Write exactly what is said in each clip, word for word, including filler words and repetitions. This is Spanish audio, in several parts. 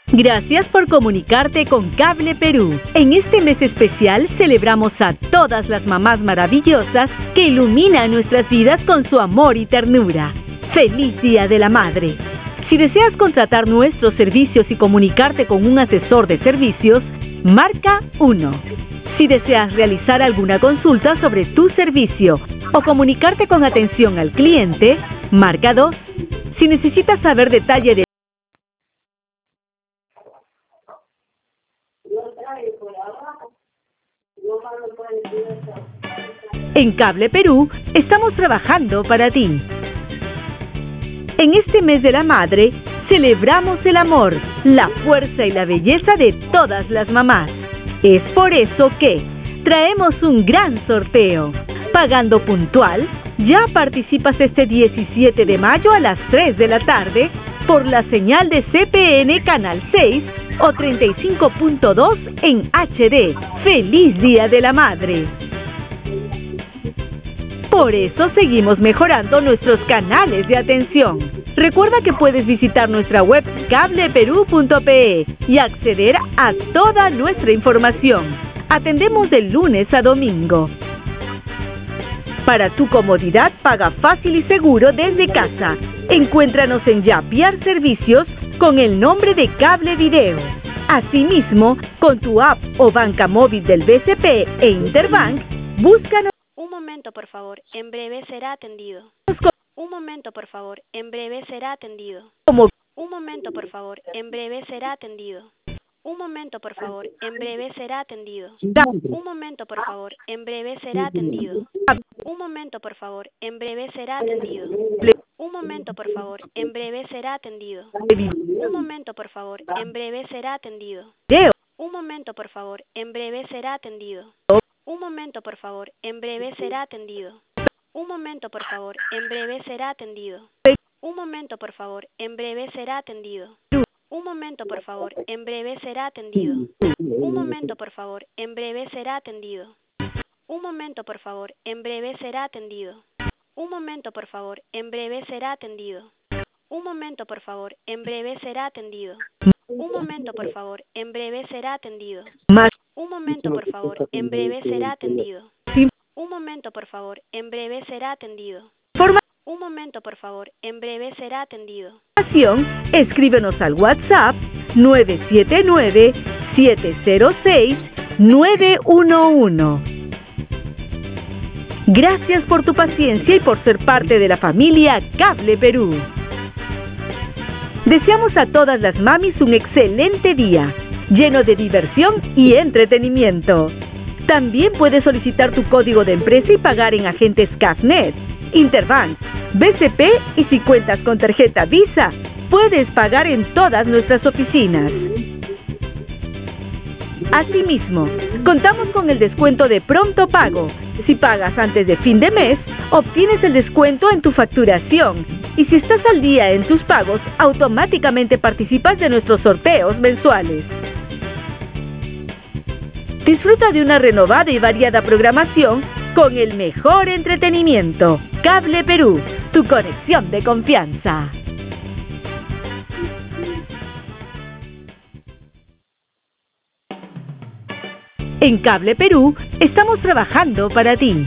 Gracias por comunicarte con Cable Perú. En este mes especial celebramos a todas las mamás maravillosas que iluminan nuestras vidas con su amor y ternura. ¡Feliz Día de la Madre! Si deseas contratar nuestros servicios y comunicarte con un asesor de servicios, marca uno. Si deseas realizar alguna consulta sobre tu servicio o comunicarte con atención al cliente, marca dos. Si necesitas saber detalle de En Cable Perú, estamos trabajando para ti. En este mes de la madre, celebramos el amor, la fuerza y la belleza de todas las mamás. Es por eso que traemos un gran sorteo. Pagando puntual, ya participas este diecisiete de mayo a las tres de la tarde por la señal de C P N Canal seis o treinta y cinco punto dos en H D. ¡Feliz Día de la Madre! Por eso seguimos mejorando nuestros canales de atención. Recuerda que puedes visitar nuestra web cable perú punto pe y acceder a toda nuestra información. Atendemos de lunes a domingo. Para tu comodidad, paga fácil y seguro desde casa. Encuéntranos en Yapiar Servicios con el nombre de Cable Video. Asimismo, con tu app o banca móvil del B C P e Interbank, búscanos. Un momento, por favor. En breve será atendido. Un momento, por favor. En breve será atendido. Como Un momento, por favor. En breve será atendido. Un momento, por favor. En breve será atendido. Un momento, por favor. En breve será atendido. Un momento, por favor. En breve será atendido. Un momento, por favor. En breve será atendido. Un momento, por favor. En breve será atendido. Un momento, por favor. En breve será atendido. Un momento, por favor. En breve será atendido. Un momento, por favor. En breve será atendido. Un momento, por favor. En breve será atendido. Un momento, por favor. En breve será atendido. Un momento, por favor. En breve será atendido. Un momento, por favor. En breve será atendido. Un momento, por favor. En breve será atendido. Un momento, por favor. En breve será atendido. Un momento, por favor. En breve será atendido. Un momento, por favor. En breve será atendido. Un momento, por favor. En breve será atendido. Un momento, por favor. En breve será atendido. Escríbenos al WhatsApp nueve siete nueve, siete cero seis, nueve uno uno. Gracias por tu paciencia y por ser parte de la familia Cable Perú. Deseamos a todas las mamis un excelente día, lleno de diversión y entretenimiento. También puedes solicitar tu código de empresa y pagar en agentes Cafnet, Interbank, B C P y si cuentas con tarjeta Visa, puedes pagar en todas nuestras oficinas. Asimismo, contamos con el descuento de pronto pago. Si pagas antes de fin de mes, obtienes el descuento en tu facturación. Y si estás al día en tus pagos, automáticamente participas de nuestros sorteos mensuales. Disfruta de una renovada y variada programación con el mejor entretenimiento. Cable Perú, tu conexión de confianza. En Cable Perú, estamos trabajando para ti.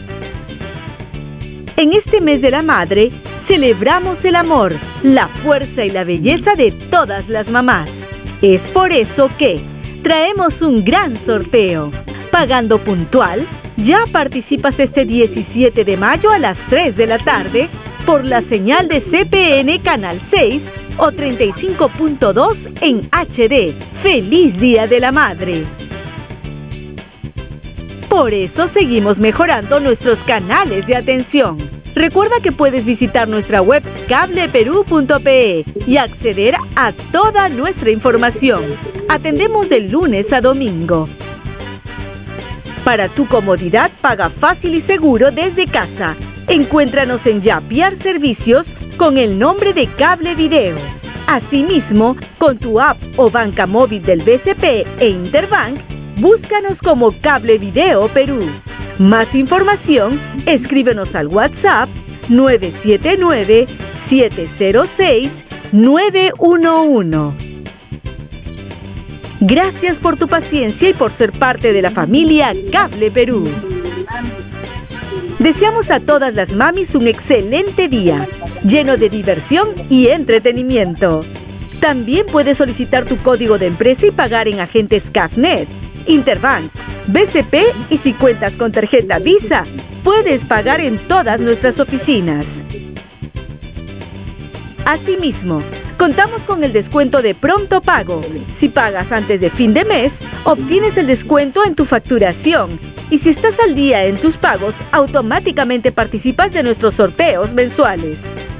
En este mes de la madre, celebramos el amor, la fuerza y la belleza de todas las mamás. Es por eso que traemos un gran sorteo. Pagando puntual, ya participas este diecisiete de mayo a las tres de la tarde por la señal de C P N Canal seis o treinta y cinco punto dos en H D. ¡Feliz Día de la Madre! Por eso seguimos mejorando nuestros canales de atención. Recuerda que puedes visitar nuestra web cable perú punto pe y acceder a toda nuestra información. Atendemos de lunes a domingo. Para tu comodidad, paga fácil y seguro desde casa. Encuéntranos en Yapiar Servicios con el nombre de Cable Video. Asimismo, con tu app o banca móvil del B C P e Interbank, búscanos como Cable Video Perú. Más información, escríbenos al WhatsApp nueve siete nueve, siete cero seis, nueve uno uno. Gracias por tu paciencia y por ser parte de la familia Cable Perú. Deseamos a todas las mamis un excelente día, lleno de diversión y entretenimiento. También puedes solicitar tu código de empresa y pagar en agentes Cafnet, Interbank, B C P y si cuentas con tarjeta Visa, puedes pagar en todas nuestras oficinas. Asimismo, contamos con el descuento de pronto pago. Si pagas antes de fin de mes, obtienes el descuento en tu facturación. Y si estás al día en tus pagos, automáticamente participas de nuestros sorteos mensuales.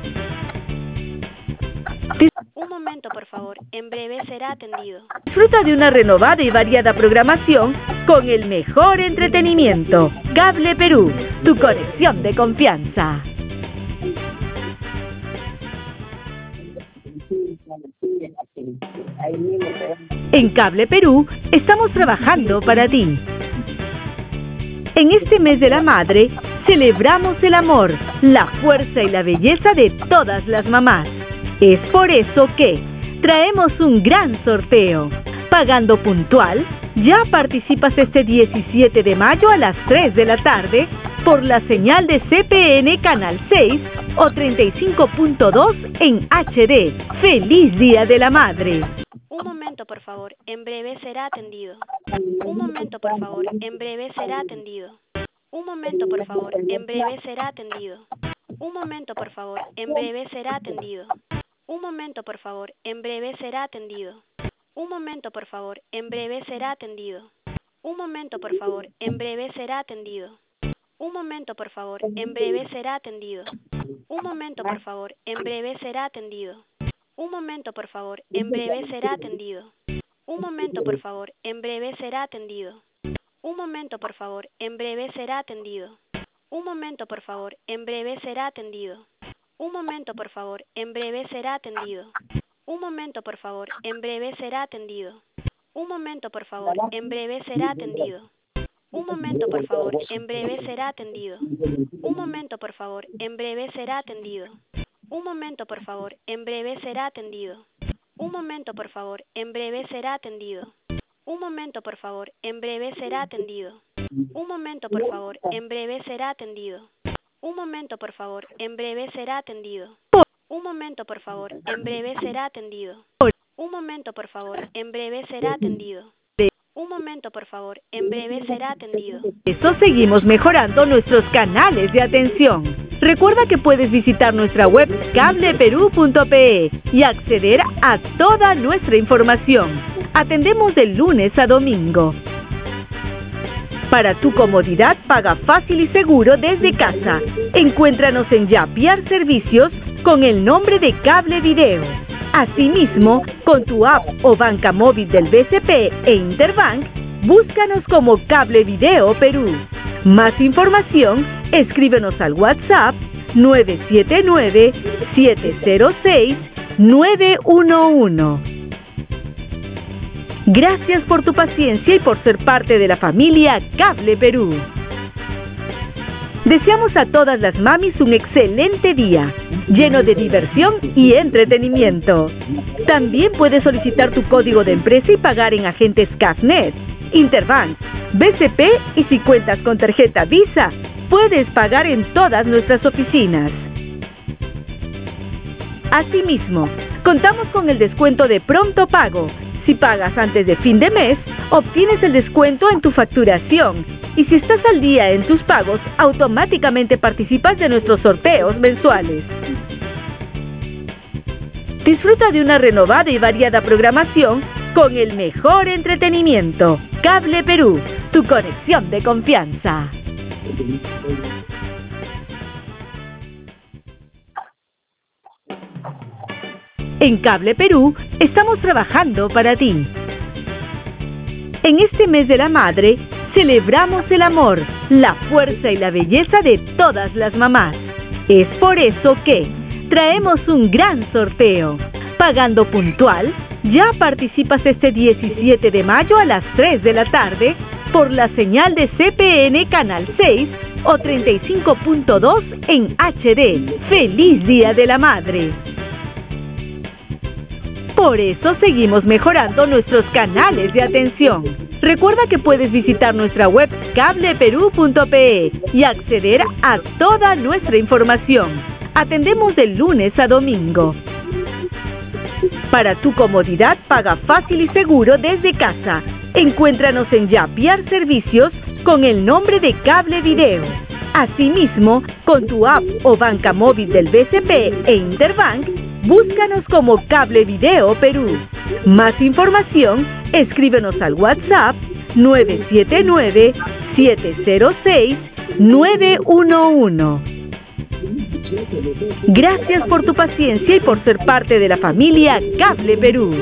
Un momento, por favor. En breve será atendido. Disfruta de una renovada y variada programación con el mejor entretenimiento. Cable Perú, tu conexión de confianza. En Cable Perú estamos trabajando para ti. En este mes de la madre, celebramos el amor, la fuerza y la belleza de todas las mamás. Es por eso que traemos un gran sorteo. Pagando puntual, ya participas este diecisiete de mayo a las tres de la tarde por la señal de C P N Canal seis o treinta y cinco punto dos en H D. ¡Feliz Día de la Madre! Un momento, por favor. En breve será atendido. Un momento, por favor. En breve será atendido. Un momento, por favor. En breve será atendido. Un momento, por favor. En breve será atendido. Un momento, por favor. En breve será atendido. Un momento, por favor. En breve será atendido. Un momento, por favor. En breve será atendido. Un momento, por favor. En breve será atendido. Un momento, por favor. En breve será atendido. Un momento, por favor. En breve será atendido. Un momento, por favor. En breve será atendido. Un momento, por favor. En breve será atendido. Un momento, por favor. En breve será atendido. Un momento, por favor. En breve será atendido. Un momento, por favor. En breve será atendido. Un momento, por favor. En breve será atendido. Un momento, por favor. En breve será atendido. Un momento, por favor. En breve será atendido. Un momento, por favor. En breve será atendido. Un momento, por favor. En breve será atendido. Un momento, por favor. En breve será atendido. Un momento, por favor. En breve será atendido. Un momento, por favor. En breve será atendido. Un momento, por favor. En breve será atendido. Un momento, por favor. En breve será atendido. Un momento, por favor. En breve será atendido. Eso seguimos mejorando nuestros canales de atención. Recuerda que puedes visitar nuestra web cable perú punto pe y acceder a toda nuestra información. Atendemos de lunes a domingo. Para tu comodidad, paga fácil y seguro desde casa. Encuéntranos en Yapiar Servicios con el nombre de Cable Video. Asimismo, con tu app o banca móvil del B C P e Interbank, búscanos como Cable Video Perú. Más información, escríbenos al WhatsApp nueve siete nueve, siete cero seis, nueve uno uno. Gracias por tu paciencia y por ser parte de la familia Cable Perú. Deseamos a todas las mamis un excelente día, lleno de diversión y entretenimiento. También puedes solicitar tu código de empresa y pagar en agentes Cafnet, Interbank, B C P y si cuentas con tarjeta Visa, puedes pagar en todas nuestras oficinas. Asimismo, contamos con el descuento de pronto pago. Si pagas antes de fin de mes, obtienes el descuento en tu facturación. Y si estás al día en tus pagos, automáticamente participas de nuestros sorteos mensuales. Disfruta de una renovada y variada programación con el mejor entretenimiento. Cable Perú, tu conexión de confianza. En Cable Perú estamos trabajando para ti. En este mes de la madre, celebramos el amor, la fuerza y la belleza de todas las mamás. Es por eso que traemos un gran sorteo. Pagando puntual, ya participas este diecisiete de mayo a las tres de la tarde por la señal de C P N Canal seis o treinta y cinco punto dos en H D. ¡Feliz Día de la Madre! Por eso seguimos mejorando nuestros canales de atención. Recuerda que puedes visitar nuestra web cable perú punto pe y acceder a toda nuestra información. Atendemos de lunes a domingo. Para tu comodidad, paga fácil y seguro desde casa. Encuéntranos en Yapiar Servicios con el nombre de Cable Video. Asimismo, con tu app o banca móvil del B C P e Interbank, búscanos como Cable Video Perú. Más información, escríbenos al WhatsApp nueve siete nueve, siete cero seis, nueve uno uno. Gracias por tu paciencia y por ser parte de la familia Cable Perú.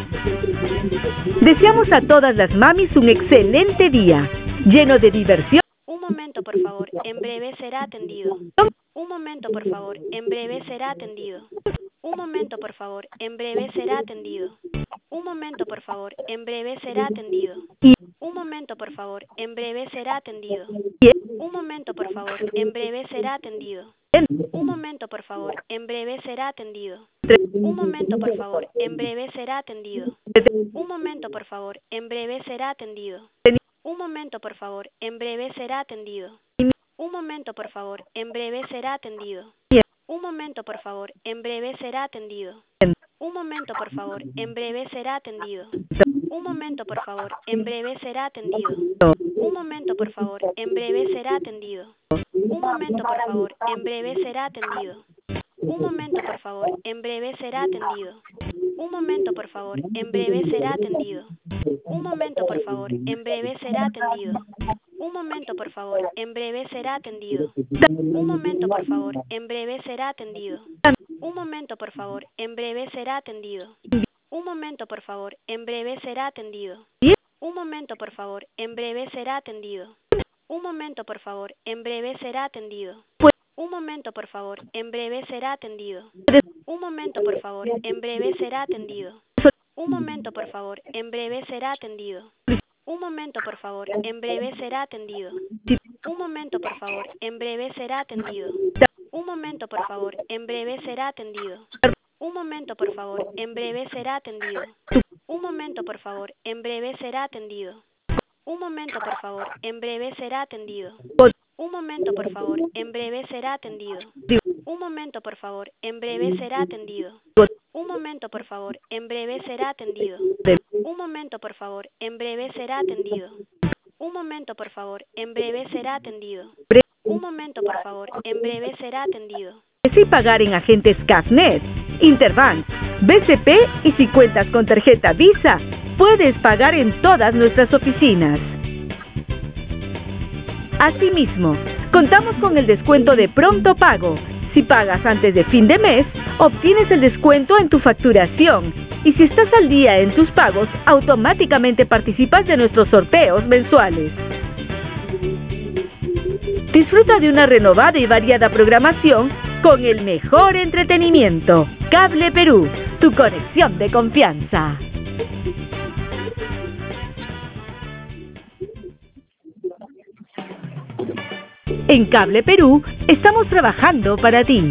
Deseamos a todas las mamis un excelente día, lleno de diversión. Un momento, por favor. En breve será atendido. Un momento, por favor. En breve será atendido. Un momento, por favor. En breve será atendido. Un momento, por favor. En breve será atendido. Un momento, por favor. En breve será atendido. Un momento, por favor. En breve será atendido. Un momento, por favor. En breve será atendido. Un momento, por favor. En breve será atendido. Un momento, por favor. En breve será atendido. Un momento, por favor. En breve será atendido. Un momento, por favor. En breve será atendido. Un momento, por favor. En breve será atendido. Un momento, por favor. En breve será atendido. Un momento, por favor. En breve será atendido. Un momento, por favor. En breve será atendido. Un momento, por favor. En breve será atendido. Un momento, por favor. En breve será atendido. Un momento, por favor. En breve será atendido. Un momento, por favor. En breve será atendido. Un momento, por favor. En breve será atendido. Un momento, por favor. En breve será atendido. Un momento, por favor. En breve será atendido. Un momento, por favor. En breve será atendido. Un momento, por favor. En breve será atendido. Un momento, por favor. En breve será atendido. Un momento, por favor. En breve será atendido. Un momento, por favor. En breve será atendido. Un momento, por favor. En breve será atendido. Un momento, por favor. En breve será atendido. Un momento, por favor. En breve será atendido. Un momento, por favor. En breve será atendido. Un momento, por favor. En breve será atendido. Un momento, por favor. En breve será atendido. Un momento, por favor. En breve será atendido. Un momento, por favor. En breve será atendido. Un momento, por favor. En breve será atendido. Un momento, por favor. En breve será atendido. Un momento, por favor. En breve será atendido. Un momento, por favor. En breve será atendido. Un momento, por favor. En breve será atendido. Sí, pagar en agentes Cafnet, Interbank, B C P y si cuentas con tarjeta Visa, puedes pagar en todas nuestras oficinas. Asimismo, contamos con el descuento de pronto pago. Si pagas antes de fin de mes, obtienes el descuento en tu facturación. Y si estás al día en tus pagos, automáticamente participas de nuestros sorteos mensuales. Disfruta de una renovada y variada programación con el mejor entretenimiento. Cable Perú, tu conexión de confianza. En Cable Perú estamos trabajando para ti.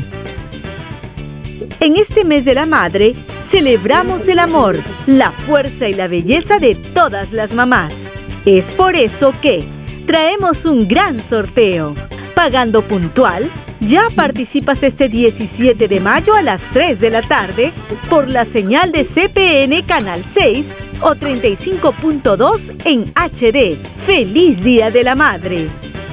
En este mes de la madre, celebramos el amor, la fuerza y la belleza de todas las mamás. Es por eso que traemos un gran sorteo. Pagando puntual, ya participas este diecisiete de mayo a las tres de la tarde por la señal de C P N Canal seis o treinta y cinco punto dos en H D. ¡Feliz Día de la Madre!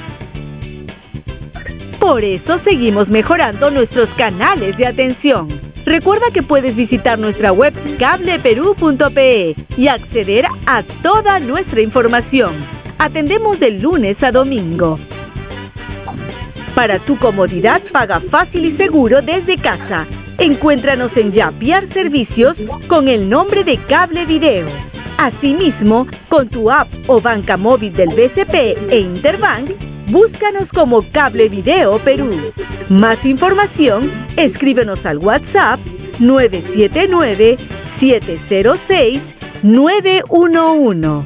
Por eso seguimos mejorando nuestros canales de atención. Recuerda que puedes visitar nuestra web cable perú punto pe y acceder a toda nuestra información. Atendemos de lunes a domingo. Para tu comodidad, paga fácil y seguro desde casa. Encuéntranos en Yapiar Servicios con el nombre de Cable Video. Asimismo, con tu app o banca móvil del B C P e Interbank, búscanos como Cable Video Perú. Más información, escríbenos al WhatsApp nueve siete nueve, siete cero seis, nueve uno uno.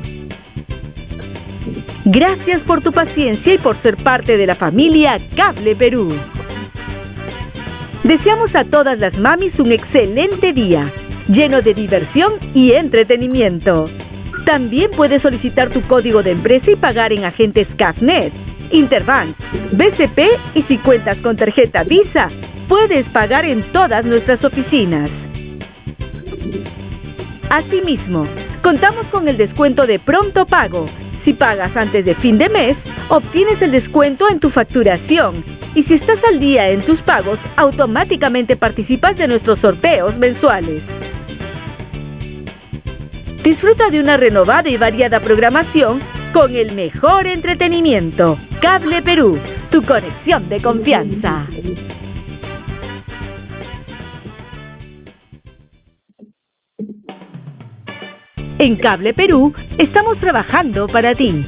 Gracias por tu paciencia y por ser parte de la familia Cable Perú. Deseamos a todas las mamis un excelente día, lleno de diversión y entretenimiento. También puedes solicitar tu código de empresa y pagar en agentes Cafnet, Interbank, B C P y si cuentas con tarjeta Visa, puedes pagar en todas nuestras oficinas. Asimismo, contamos con el descuento de pronto pago. Si pagas antes de fin de mes, obtienes el descuento en tu facturación. Y si estás al día en tus pagos, automáticamente participas de nuestros sorteos mensuales. Disfruta de una renovada y variada programación con el mejor entretenimiento. Cable Perú, tu conexión de confianza. En Cable Perú estamos trabajando para ti.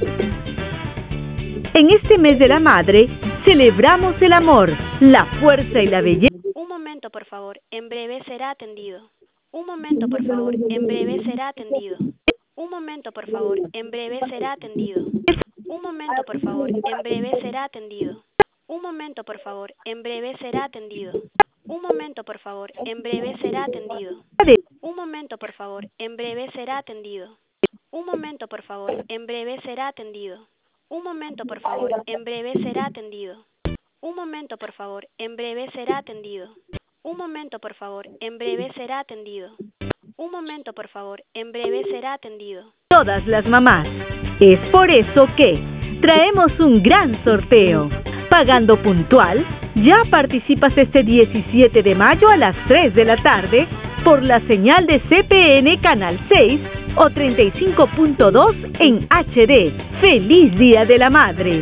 En este mes de la madre, celebramos el amor, la fuerza y la belleza. Un momento, por favor. En breve será atendido. Un momento, por favor. En breve será atendido. Un momento, por favor. En breve será atendido. Un momento, por favor. En breve será atendido. Un momento, por favor. En breve será atendido. Un momento, por favor. En breve será atendido. Un momento, por favor. En breve será atendido. Un momento, por favor. En breve será atendido. Un momento, por favor. En breve será atendido. Un momento, por favor. En breve será atendido. Un momento, por favor. En breve será atendido. Un momento, por favor. En breve será atendido. Todas las mamás. Es por eso que traemos un gran sorteo. Pagando puntual, ya participas este diecisiete de mayo a las tres de la tarde por la señal de C P N Canal seis o treinta y cinco punto dos en H D. ¡Feliz Día de la Madre!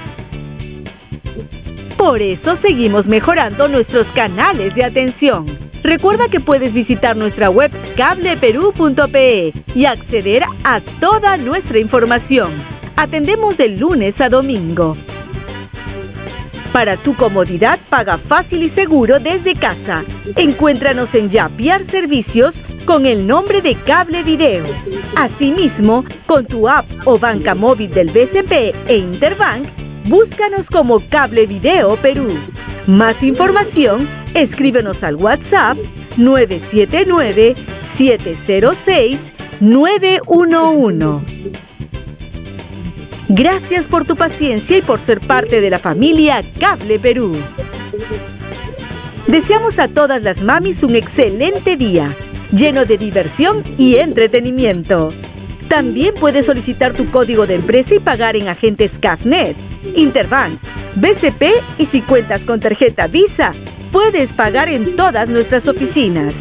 Por eso seguimos mejorando nuestros canales de atención. Recuerda que puedes visitar nuestra web cable perú punto pe y acceder a toda nuestra información. Atendemos de lunes a domingo. Para tu comodidad, paga fácil y seguro desde casa. Encuéntranos en Yapiar Servicios con el nombre de Cable Video. Asimismo, con tu app o banca móvil del B C P e Interbank, búscanos como Cable Video Perú. Más información, escríbenos al WhatsApp nueve siete nueve, siete cero seis, nueve uno uno. Gracias por tu paciencia y por ser parte de la familia Cable Perú. Deseamos a todas las mamis un excelente día, lleno de diversión y entretenimiento. También puedes solicitar tu código de empresa y pagar en agentes Cafnet, Interbank, B C P y si cuentas con tarjeta Visa, puedes pagar en todas nuestras oficinas.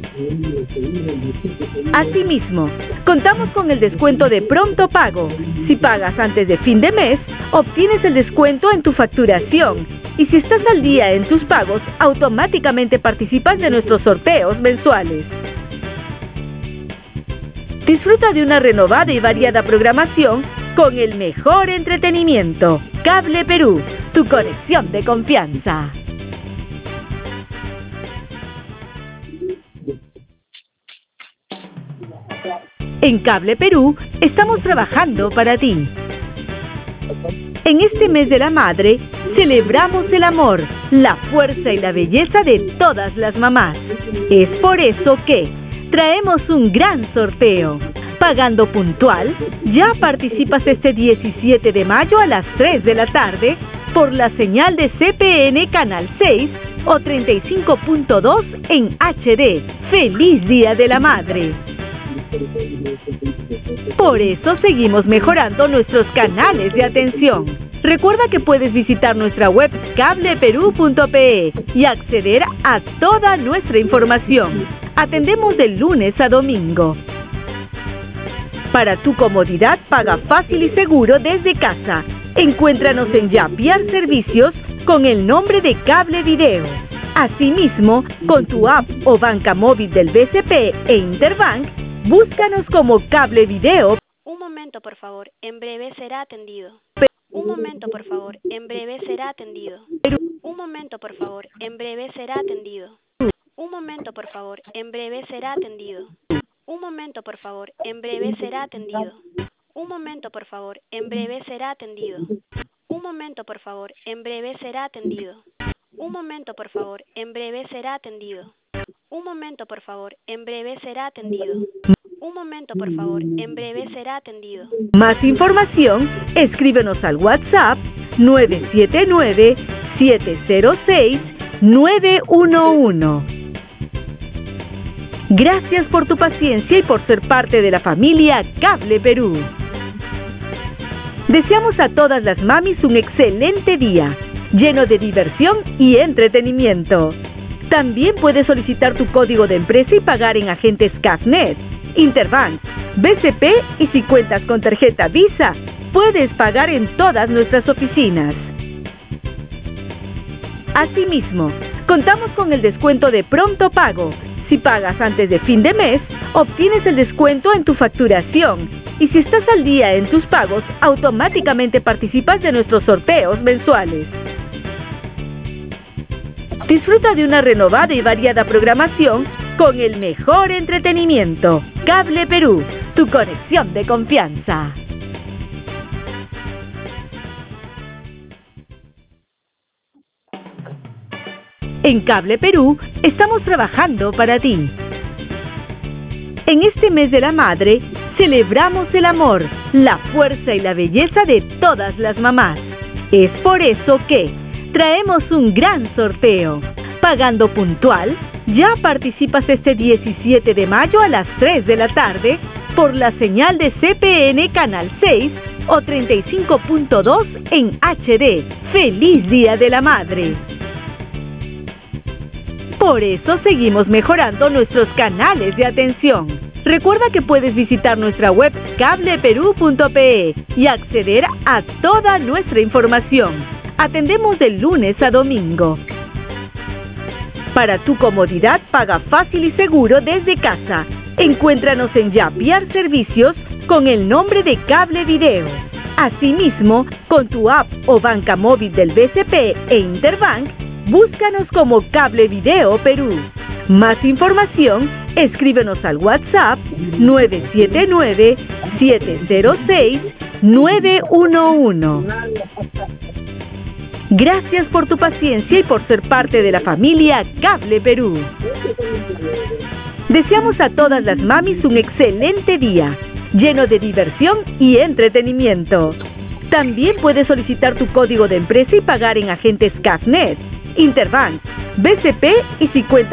Asimismo, contamos con el descuento de pronto pago. Si pagas antes de fin de mes, obtienes el descuento en tu facturación. Y si estás al día en tus pagos, automáticamente participas de nuestros sorteos mensuales. Disfruta de una renovada y variada programación con el mejor entretenimiento. Cable Perú, tu conexión de confianza. En Cable Perú estamos trabajando para ti. En este mes de la madre, celebramos el amor, la fuerza y la belleza de todas las mamás. Es por eso que traemos un gran sorteo. Pagando puntual, ya participas este diecisiete de mayo a las tres de la tarde por la señal de C P N Canal seis o treinta y cinco punto dos en H D. ¡Feliz Día de la Madre! Por eso seguimos mejorando nuestros canales de atención. Recuerda que puedes visitar nuestra web cable perú punto pe y acceder a toda nuestra información. Atendemos de lunes a domingo. Para tu comodidad, paga fácil y seguro desde casa. Encuéntranos en Yapiar Servicios con el nombre de Cable Video. Asimismo, con tu app o banca móvil del B C P e Interbank, búscanos como Cable Video. Un momento, por favor. En breve será atendido. Un momento, por favor. En breve será atendido. Un momento, por favor. En breve será atendido. Un momento, por favor. En breve será atendido. Un momento, por favor. En breve será atendido. Un momento, por favor. En breve será atendido. Un momento, por favor. En breve será atendido. Un momento, por favor. En breve será atendido. Un momento, por favor. En breve será atendido. Un momento, por favor. En breve será atendido. Más información, escríbenos al WhatsApp nueve siete nueve, siete cero seis, nueve uno uno. Gracias por tu paciencia y por ser parte de la familia Cable Perú. Deseamos a todas las mamis un excelente día, lleno de diversión y entretenimiento. También puedes solicitar tu código de empresa y pagar en agentes Cafnet, Interbank, B C P y si cuentas con tarjeta Visa, puedes pagar en todas nuestras oficinas. Asimismo, contamos con el descuento de Pronto Pago. Si pagas antes de fin de mes, obtienes el descuento en tu facturación. Y si estás al día en tus pagos, automáticamente participas de nuestros sorteos mensuales. Disfruta de una renovada y variada programación con el mejor entretenimiento. Cable Perú, tu conexión de confianza. En Cable Perú estamos trabajando para ti. En este mes de la madre, celebramos el amor, la fuerza y la belleza de todas las mamás. Es por eso que traemos un gran sorteo. Pagando puntual, ya participas este diecisiete de mayo a las tres de la tarde por la señal de C P N Canal seis o treinta y cinco punto dos en H D. ¡Feliz Día de la Madre! Por eso seguimos mejorando nuestros canales de atención. Recuerda que puedes visitar nuestra web cable perú punto pe y acceder a toda nuestra información. Atendemos de lunes a domingo. Para tu comodidad, paga fácil y seguro desde casa. Encuéntranos en Yapiar Servicios con el nombre de Cable Video. Asimismo, con tu app o banca móvil del B C P e Interbank, búscanos como Cable Video Perú. Más información, escríbenos al WhatsApp nueve siete nueve, siete cero seis, nueve uno uno. Gracias por tu paciencia y por ser parte de la familia Cable Perú. Deseamos a todas las mamis un excelente día, lleno de diversión y entretenimiento. También puedes solicitar tu código de empresa y pagar en agentes Cafnet, Interbank, B C P y si cuentas